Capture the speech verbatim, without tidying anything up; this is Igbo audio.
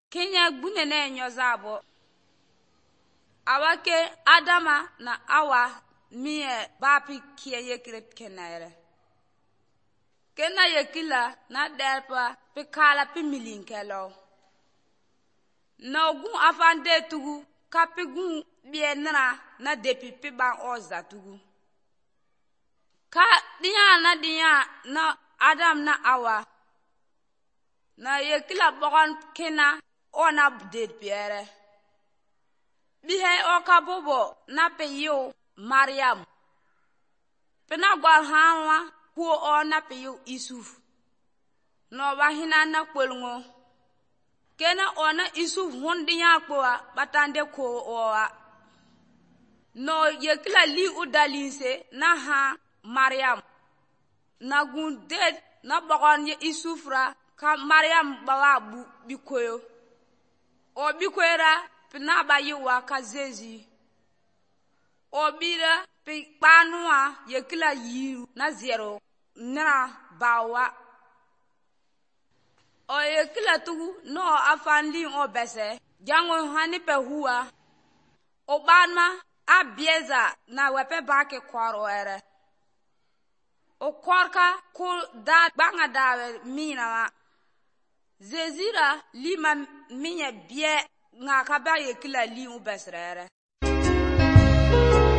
Kenya gbunene nyozabo. Awake Adama na awa miye bapi kia yekile kenere. Kena yekila na delpa pe kala pe milinkelo. Na ogun afande tugu kapi gun bienra na depi pe ban oza tugu. Ka diya na diya na Adam na awa. Na yekila bogon kena ona depiere. Bihe oka bobo na pe yo Mariam. Pena gwal hanwa kuo o na pe yo Isuf. No wahina na kwelngo. Kena ona Isuf hundi ya kwa batande ko owa. No yekila li udalinse na ha Mariam. Na gundet na bagon ye Isufra ka Mariam bawa bu bikoyo. O bikoyra pina ba yiwa ka zezi. O bira pe panua yekila yiru na zero na bawa. O yekila tugu no afandi o bese. Jango hani pe huwa. O banma a bieza na wepe bake kwaro ere. O korka kul da banga dawe mina wa. Zezira lima minye bie nga kaba yekila li u besrere.